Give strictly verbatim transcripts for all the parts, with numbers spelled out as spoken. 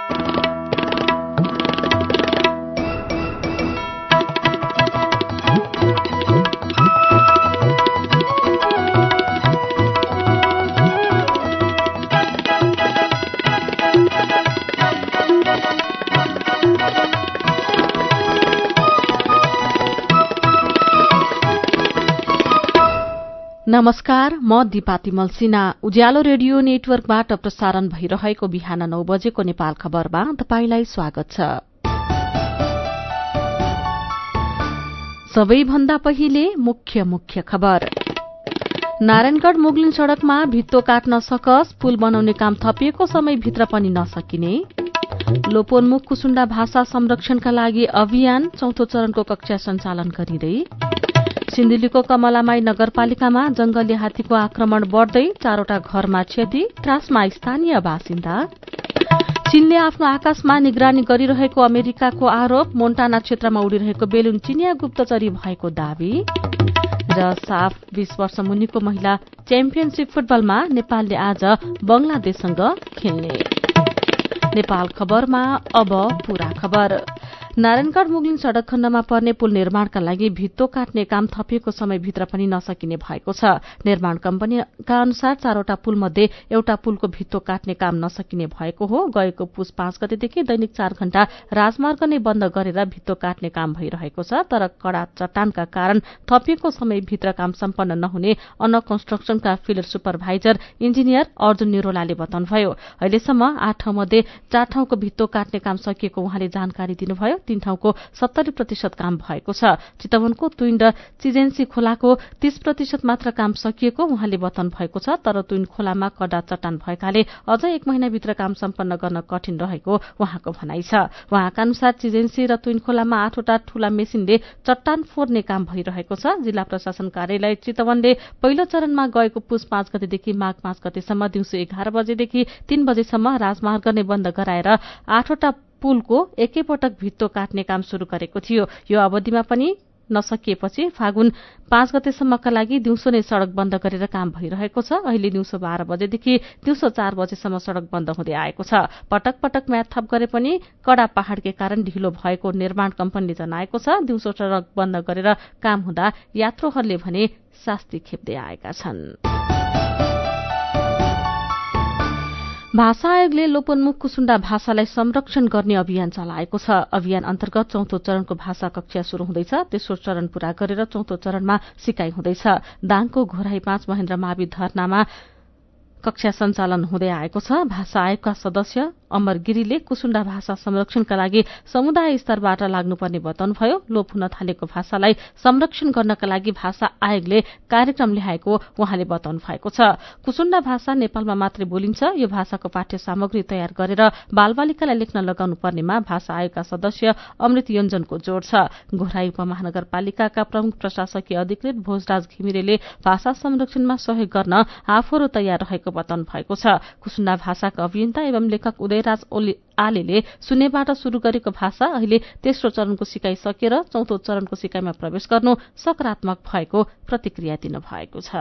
नमस्कार, म दिपा तिमल सिन्हा। उज्यालो रेडियो नेटवर्कबाट प्रसारण भइरहेको बिहान नौ बजेको नेपाल खबरमा तपाईंलाई स्वागत छ। सबैभन्दा पहिले मुख्य मुख्य खबर। नारायणगढ़ मुगलिन सड़कमा भित्तो काट्न सकस, पुल बनाउने काम थपिएको समयभित्र पनि नसकिने। लोपोन्मुख कुसुण्डा भाषा संरक्षणका लागि अभियान चौथो चरणको कक्षा सञ्चालन गरिँदै। सिन्धुलीको कमलामाई नगरपालिकामा जंगली हात्तीको आक्रमण बढ़दै, चारवटा घरमा क्षति, त्रासमा स्थानीय बासिन्दा। चीनले आफ्नो आकाशमा निगरानी गरिरहेको अमेरिकाको आरोप, मोन्टाना क्षेत्रमा उडिरहेको बेलुन चिनिया गुप्तचरी भएको दावी। र साफ बीस वर्ष मुनिको महिला च्याम्पियनशीप फुटबलमा नेपालले आज बंगलादेशसँग खेल्ने। नेपाल खबरमा अब पूरा खबर। नारायणगढ़ मुगलिन सड़क खण्डमा पर्ने पुल निर्माणका लागि भित्तो काट्ने काम थपिएको समयभित्र पनि नसकिने भएको छ। निर्माण कम्पनीका अनुसार चारवटा पुल मध्ये एउटा पुलको भित्तो काट्ने काम नसकिने भएको हो। गएको पुस पाँच गतेदेखि दैनिक चार घण्टा राजमार्ग नै बन्द गरेर भित्तो काट्ने काम भइरहेको छ। तर कड़ा चट्टानका कारण थपिएको समयभित्र काम सम्पन्न नहुने अन कन्स्ट्रक्सनका फिल्ड सुपरभाइजर इन्जिनियर अर्जुन निरोलाले बताउनुभयो। अहिलेसम्म आठ ठाउँ मध्ये चार ठाउँको भित्तो काट्ने काम सकिएको उहाँले जानकारी दिनुभयो। तीन ठाउँको सत्तरी प्रतिशत काम भएको छ। चितवनको तुइन र चिजेन्सी खोलाको तीस प्रतिशत मात्र काम सकिएको उहाँले बताउनु भएको छ। तर तुइन खोलामा कडा चट्टान भएकाले अझ एक महिनाभित्र काम सम्पन्न गर्न कठिन रहेको उहाँको भनाइ छ। उहाँका अनुसार चिजेन्सी र तुइन खोलामा आठवटा ठूला मेसिनले चट्टान फोर्ने काम भइरहेको छ। जिल्ला प्रशासन कार्यालय चितवनले पहिलो चरणमा गएको पुस पाँच गतेदेखि माघ पाँच गतेसम्म दिउँसो एघार बजेदेखि तीन बजेसम्म राजमार्ग नै बन्द गराएर आठवटा पुलको एकैपटक भित्तो काट्ने काम शुरू गरेको थियो। यो अवधिमा पनि नसकिएपछि फागुन पाँच गतेसम्मका लागि दिउँसो नै सड़क बन्द गरेर काम भइरहेको छ। अहिले दिउँसो बाह्र बजेदेखि दिउँसो चार बजेसम्म सड़क बन्द हुँदै आएको छ। पटक पटक म्याद थप गरे पनि कडा पहाड़कै कारण ढिलो भएको निर्माण कम्पनीले जनाएको छ। दिउँसो सड़क बन्द गरेर काम हुँदा यात्रुहरूले भने शास्ति खेप्दै आएका छन्। भाषा आयोगले लोपोन्मुख कुसुण्डा भाषालाई संरक्षण गर्ने अभियान चलाएको छ। अभियान अन्तर्गत चौथो चरणको भाषा कक्षा शुरू हुँदैछ। तेस्रो चरण पूरा गरेर चौथो चरणमा सिकाइ हुँदैछ। दाङको घोराई पाँच महेन्द्र मावि धरनामा कक्षा सञ्चालन हुँदै आएको छ। भाषा आयोगका सदस्य अमर गिरीले कुसुण्डा भाषा संरक्षणका लागि समुदाय स्तरबाट लाग्नुपर्ने बताउनुभयो। लोप हुन थालेको भाषालाई संरक्षण गर्नका लागि भाषा आयोगले कार्यक्रम ल्याएको उहाँले बताउनु भएको छ। कुसुण्डा भाषा नेपालमा मात्रै बोलिन्छ। यो भाषाको पाठ्य सामग्री तयार गरेर बालबालिकालाई लेख्न लगाउनु पर्नेमा भाषा आयोगका सदस्य अमृत योञ्जनको जोड़ छ। घोराई उपमहानगरपालिकाका प्रमुख प्रशासकीय अधिकृत भोजराज घिमिरेले भाषा संरक्षणमा सहयोग गर्न आफूहरू तयार रहेको बताउनु भएको छ। कुसुण्डा भाषाका अभियन्ता एवं लेखक उदयराज आलेले शून्यबाट शुरू गरेको भाषा अहिले तेस्रो चरणको सिकाइ सकेर चौथो चरणको सिकाइमा प्रवेश गर्नु सकारात्मक भएको प्रतिक्रिया दिनुभएको छ।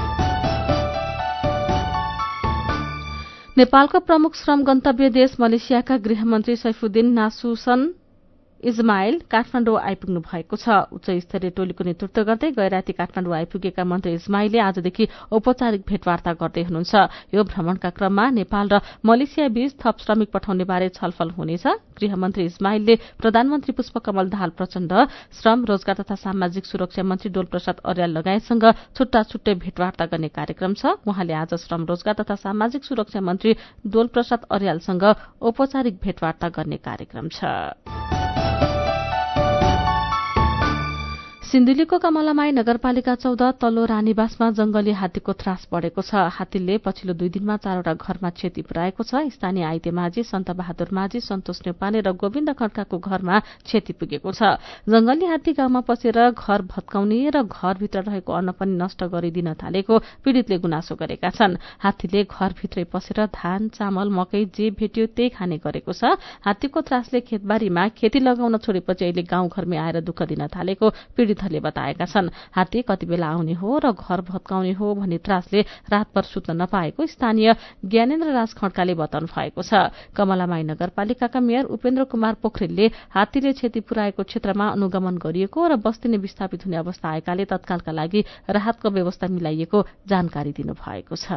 नेपालको प्रमुख श्रम गन्तव्य देश मलेसियाका गृहमन्त्री सैफुद्दिन नासुसन इजमाइल काठमाडौँ आइपुग्नु भएको छ। उच्च स्तरीय टोलीको नेतृत्व गर्दै गैराती काठमाडौँ आइपुगेका मन्त्री इजमाइलले आजदेखि औपचारिक भेटवार्ता गर्दै हुनुहुन्छ। यो भ्रमणका क्रममा नेपाल र मलेसिया बीच थप श्रमिक पठाउने बारे छलफल हुनेछ। गृहमन्त्री इजमाइलले प्रधानमन्त्री पुष्पकमल दाहाल प्रचण्ड, श्रम रोजगार तथा सामाजिक सुरक्षा मन्त्री डोलप्रसाद अर्याल लगायतसँग छुट्टा छुट्टै भेटवार्ता गर्ने कार्यक्रम छ। उहाँले आज श्रम रोजगार तथा सामाजिक सुरक्षा मन्त्री डोलप्रसाद अर्यालसँग औपचारिक भेटवार्ता गर्ने कार्यक्रम छ। सिन्धुलीको कमलामाई नगरपालिका चौध तल्लो रानीबासमा जंगली हात्तीको त्रास बढ़ेको छ। हात्तीले पछिल्लो दुई दिनमा चारवटा घरमा क्षति पुर्याएको छ। स्थानीय आइते माझी, सन्त बहादुर माझी, सन्तोष नेपाने र गोविन्द खड्काको घरमा क्षति पुगेको छ। जंगली हात्ती गाउँमा पसेर घर भत्काउने र घरभित्र रहेको अन्न पनि नष्ट गरिदिन थालेको पीड़ितले गुनासो गरेका छन्। हात्तीले घरभित्रै पसेर धान, चामल, मकै जे भेट्यो त्यही खाने गरेको छ। हात्तीको त्रासले खेतबारीमा खेती लगाउन छोडेपछि अहिले गाउँघरमै आएर दुःख दिन थालेको पीड़ित वृद्धले बताएका छन्। हात्ती कति बेला आउने हो र घर भत्काउने हो भन्ने त्रासले रातभर सुत्न नपाएको स्थानीय ज्ञानेन्द्र राज खड्काले बताउनु भएको छ। कमलामाई नगरपालिकाका मेयर उपेन्द्र कुमार पोखरेलले हात्तीले क्षति पुर्याएको क्षेत्रमा अनुगमन गरिएको र बस्ती नै विस्थापित हुने अवस्था आएकाले तत्कालका लागि राहतको व्यवस्था मिलाइएको जानकारी दिनुभएको छ।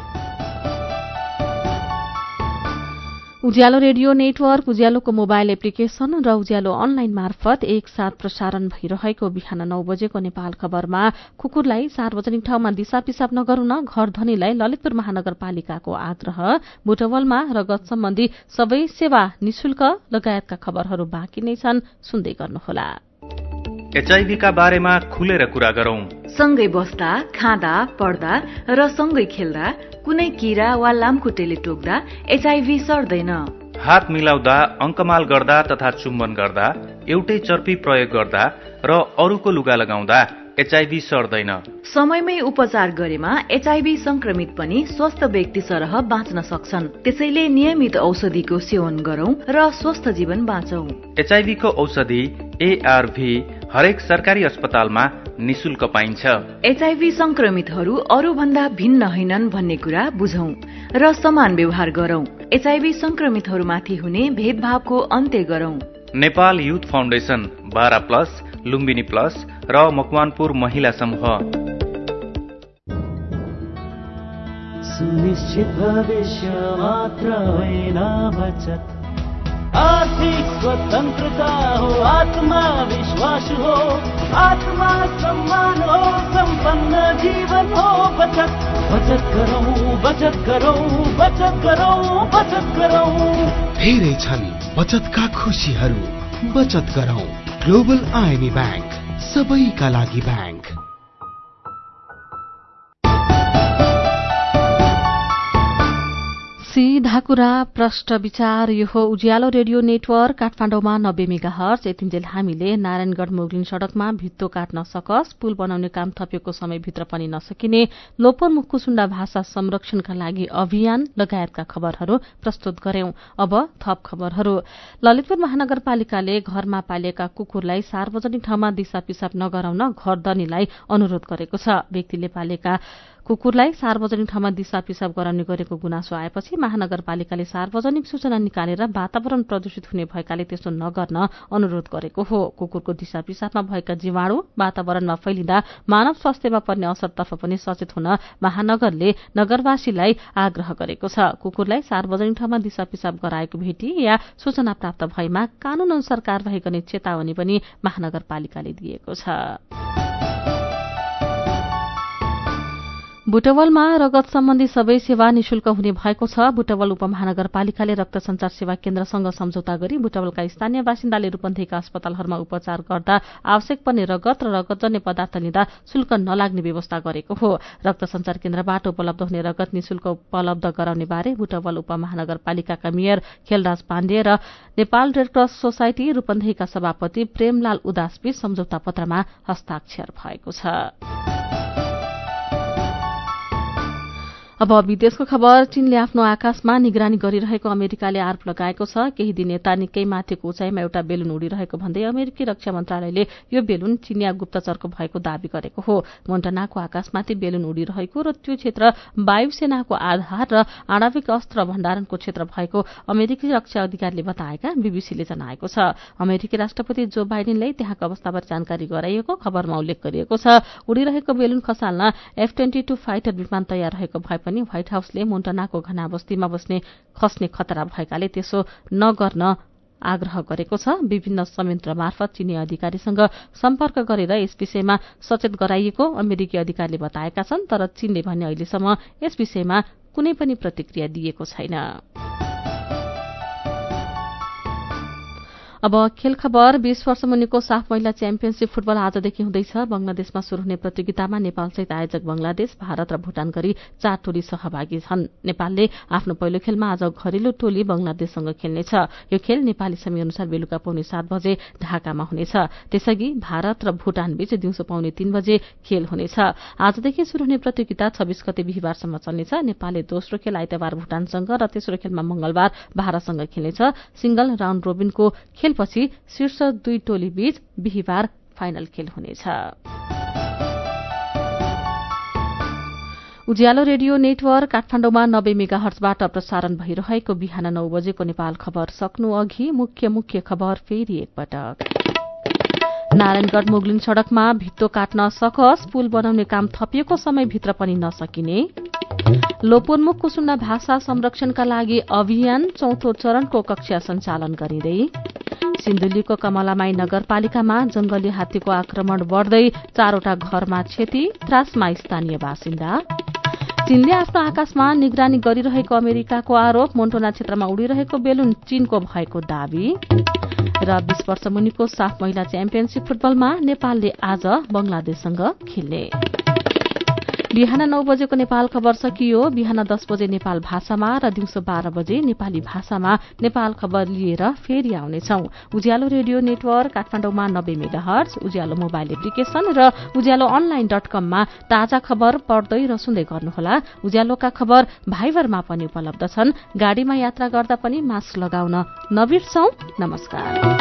उज्यालो रेडियो नेटवर्क, उज्यालोको मोबाइल एप्लिकेशन र उज्यालो अनलाइन मार्फत एकसाथ प्रसारण भइरहेको बिहान नौ बजेको नेपाल खबरमा कुकुरलाई सार्वजनिक ठाउँमा दिशा पिसाब नगरुन घर धनीलाई ललितपुर महानगरपालिकाको आग्रह, बुटवलमा रगत सम्बन्धी सबै सेवा निशुल्क लगायतका खबरहरू बाँकी नै छन्, सुन्दै गर्नुहोला। एचआईभी का बारेमा खुलेर कुरा गरौं। सँगै बस्दा, खाँदा, पढ्दा र सँगै खेल्दा कुनै कीरा वा लामखुट्टेले टोक्दा एचआईभी सर्दैन। हात मिलाउँदा, अंकमाल गर्दा तथा चुम्बन गर्दा, एउटै चर्पी प्रयोग गर्दा र अरूको लुगा लगाउँदा एचआईभी सर्दैन। समयमै उपचार गरेमा एचआईभी संक्रमित पनि स्वस्थ व्यक्ति सरह बाँच्न सक्छन्। त्यसैले नियमित औषधिको सेवन गरौं र स्वस्थ जीवन बाँचौं। एचआईभी को औषधि एआरभी हरेक सरकारी अस्पतालमा निशुल्क पाइन्छ। एचआईभी संक्रमितहरू अरू भन्दा भिन्न होइनन् भन्ने कुरा बुझौं र समान व्यवहार गरौं। एचआईभी संक्रमितहरूमाथि हुने भेदभावको अन्त्य गरौं। Nepal youth foundation, Bara plus, Lumbini plus र मकवानपुर महिला समूह। सुनिश्चित भविष्य मात्र होइन बचत, आर्थिक स्वतन्त्रता हो, आत्मविश्वास हो, आत्मा सम्मान हो, सम्पन्न जीवन हो। बचत बचत गरौं, बचत गरौं, बचत गरौं, बचत गरौं। धेरै छन् बचतका खुशीहरू, बचत गरौं। ग्लोबल आईएमई बैंक, सबैका लागि बैंक। सीधा कुरा प्रष्ट विचार, यो हो उज्यालो रेडियो नेटवर्क काठमाडौँमा नब्बे मेगा हर्ज। यतिन्जेल हामीले नारायणगढ़ मुगलिन सड़कमा भित्तो काट्न सकस, पुल बनाउने काम थपिएको समयभित्र पनि नसकिने, लोपोन्मुख कुसुण्डा भाषा संरक्षणका लागि अभियान लगायतका खबरहरू प्रस्तुत गर्यौं। अब थप खबरहरू। ललितपुर महानगरपालिकाले घरमा पालिएका कुकुरलाई सार्वजनिक ठाउँमा दिशा पिसाब नगराउन घर दनीलाई अनुरोध गरेको छ। व्यक्तिले पालेका कुकुरलाई सार्वजनिक ठाउँमा दिशा पिसाब गराउने गरेको गुनासो आएपछि महानगरपालिकाले सार्वजनिक सूचना निकालेर वातावरण प्रदूषित हुने भएकाले त्यसो नगर्न अनुरोध गरेको हो। कुकुरको दिशा पिसाबमा भएका जीवाणु वातावरणमा फैलिँदा मानव स्वास्थ्यमा पर्ने असरतर्फ पनि सचेत हुन महानगरले नगरवासीलाई आग्रह गरेको छ। कुकुरलाई सार्वजनिक ठाउँमा दिशा पिसाब गराएको भेटी या सूचना प्राप्त भएमा कानून अनुसार कारबाही गर्ने चेतावनी पनि महानगरपालिकाले दिएको छ। बुटवलमा रगत सम्बन्धी सबै सेवा निशुल्क हुने भएको छ। बुटवल उपमहानगरपालिकाले रक्त संचार सेवा केन्द्रसँग सम्झौता गरी बुटवलका स्थानीय बासिन्दाले रूपन्देहीका अस्पतालहरूमा उपचार गर्दा आवश्यक पर्ने रगत र रगतजन्य पदार्थ लिँदा शुल्क नलाग्ने व्यवस्था गरेको हो। रक्त संचार केन्द्रबाट उपलब्ध हुने रगत निशुल्क उपलब्ध गराउने बारे बुटवल उपमहानगरपालिकाका मेयर खेलराज पाण्डे र नेपाल रेडक्रस सोसाइटी रूपन्देहीका सभापति प्रेमलाल उदासबीच सम्झौता पत्रमा हस्ताक्षर भएको छ। अब विदेशको खबर। चीनले आफ्नो आकाशमा निगरानी गरिरहेको अमेरिकाले आरोप लगाएको छ। केही दिन यता निकै माथिको उचाइमा एउटा बेलुन उडिरहेको भन्दै अमेरिकी रक्षा मन्त्रालयले यो बेलुन चीनिया गुप्तचरको भएको दावी गरेको हो। मोन्टानाको आकाशमाथि बेलुन उडिरहेको र त्यो क्षेत्र वायुसेनाको आधार र आणविक अस्त्र भण्डारणको क्षेत्र भएको अमेरिकी रक्षा अधिकारीले बताएका बीबीसीले जनाएको छ। अमेरिकी राष्ट्रपति जो बाइडेनले त्यहाँको अवस्थाबारे जानकारी गराइएको खबरमा उल्लेख गरिएको छ। उडिरहेको बेलुन खसाल्न एफ ट्वेन्टी टू फाइटर विमान तयार रहेको भए पनि व्हाइट हाउसले मोन्टानाको घना बस्तीमा बस्ने खस्ने खतरा भएकाले त्यसो नगर्न आग्रह गरेको छ। विभिन्न संयन्त्र मार्फत चीनी अधिकारीसँग सम्पर्क गरेर यस विषयमा सचेत गराइएको अमेरिकी अधिकारीले बताएका छन्। तर चीनले भने अहिलेसम्म यस विषयमा कुनै पनि प्रतिक्रिया दिएको छैन। अब खेल खबर। बीस वर्ष मुनिको साफ महिला च्याम्पियनशीप फुटबल आजदेखि हुँदैछ। बंगलादेशमा शुरू हुने प्रतियोगितामा नेपालसहित आयोजक बंगलादेश, भारत र भूटान गरी चार टोली सहभागी छन्। नेपालले आफ्नो पहिलो खेलमा आज घरेलु टोली बंगलादेशसँग खेल्नेछ। यो खेल नेपाली समय अनुसार बेलुका पौने सात बजे ढाकामा हुनेछ। त्यसअघि भारत र भूटान बीच दिउँसो पौने तीन बजे खेल हुनेछ। आजदेखि शुरू हुने प्रतियोगिता छब्बीस गते बिहिबारसम्म चल्नेछ। नेपालले दोस्रो खेल आइतबार भूटानसँग र तेस्रो खेलमा मंगलबार भारतसँग खेल्नेछ। सिंगल राउण्ड रोबिनको खेलपछि शीर्ष दुई टोली बीच बिहिबार फाइनल खेल हुनेछ। उज्यालो रेडियो नेटवर्क काठमाडौँमा नब्बे मेगा हर्जबाट प्रसारण भइरहेको बिहान नौ बजेको नेपाल खबर सक्नु अघि मुख्य मुख्य खबर फेरि एकपटक। नारायणगढ़ मुगलिन सड़कमा भित्तो काट्न सकस, पुल बनाउने काम थपिएको समयभित्र पनि नसकिने। लोपोन्मुख कुसुण्डा भाषा संरक्षणका लागि अभियान चौथो चरणको कक्षा सञ्चालन गरिँदै। सिन्धुलीको कमलामाई नगरपालिकामा जंगली हात्तीको आक्रमण बढ़दै चारवटा घरमा क्षति, त्रासमा स्थानीय बासिन्दा। चीनले आफ्नो आकाशमा निगरानी गरिरहेको अमेरिकाको आरोप, मोन्टोना क्षेत्रमा उडिरहेको बेलुन चीनको भएको दावी। र बीस वर्ष मुनिको साफ महिला च्याम्पियनशीप फुटबलमा नेपालले आज बंगलादेशसँग खेल्ने। बिहान नौ बजेको नेपाल खबर सकियो। बिहान दस बजे नेपाल भाषामा र दिउँसो बाह्र बजे नेपाली भाषामा नेपाल खबर लिएर फेरि आउनेछौ। उज्यालो रेडियो नेटवर्क काठमाडौँमा नब्बे mega hertz, Ujyalo mobile application र उज्यालो अनलाइन डट कममा ताजा खबर पढ्दै र सुन्दै गर्नुहोला। उज्यालोका खबर भाइबरमा पनि उपलब्ध छन्। गाड़ीमा यात्रा गर्दा पनि मास्क लगाउन नबिर्सौं। नमस्कार।